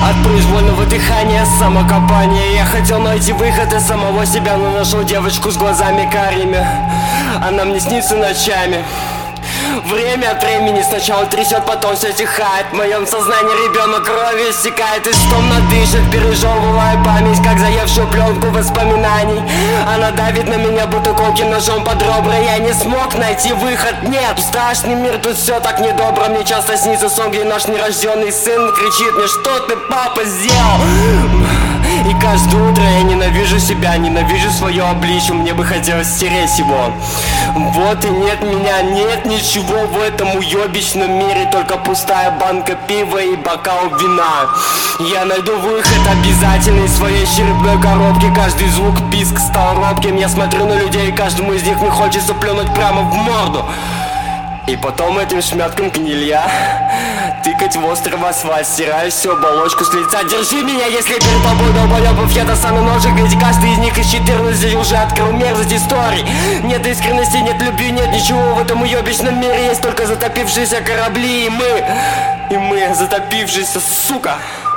От произвольного дыхания, самокопания. Я хотел найти выход из самого себя, но нашел девочку с глазами карими. Она мне снится ночами. Время от времени сначала трясет, потом все стихает. В моем сознании ребенок кровью истекает, и стомно дышит, пережевывая память, как заевшую пленку воспоминаний. Она давит на меня, будто колким ножом под ребра. Я не смог найти выход, нет. Страшный мир, тут все так недобро. Мне часто снится сон, где наш нерожденный сын кричит мне: что ты, папа, сделал? И каждое утро я ненавижу себя, ненавижу свое обличье. Мне бы хотелось стереть его. Вот и нет меня, нет ничего в этом уебищном мире. Только пустая банка пива и бокал вина. Я найду выход обязательно из своей черепной коробки. Каждый звук, писк стал робким. Я смотрю на людей, и каждому из них мне хочется плюнуть прямо в морду. И потом этим шмятком гнилья тыкать в острый асфальт, стирая всю оболочку с лица. Держи меня, если перед тобой долбоебов я достану ножик, ведь каждый из них из 14 уже открыл мерзость историй. Нет искренности, нет любви, нет ничего в этом уебищном мире. Есть только затопившиеся корабли и мы затопившиеся, сука.